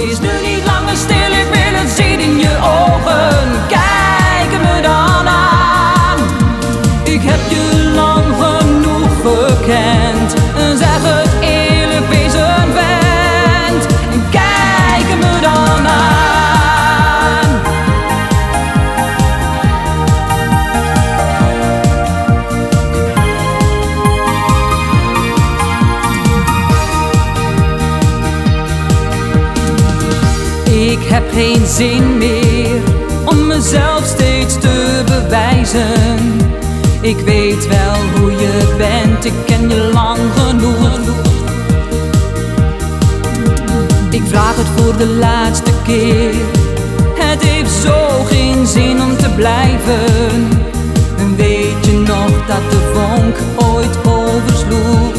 Wees nu niet langer stil, ik wil het zien in je ogen. Kijk me dan aan. Ik heb je lang genoeg gekend. Zeg het eerlijk, wees een vent. Kijk me dan aan. Ik heb geen zin meer om mezelf steeds te bewijzen. Ik weet wel hoe je bent, ik ken je lang genoeg. Ik vraag het voor de laatste keer. Het heeft zo geen zin om te blijven. En weet je nog dat de vonk ooit oversloeg?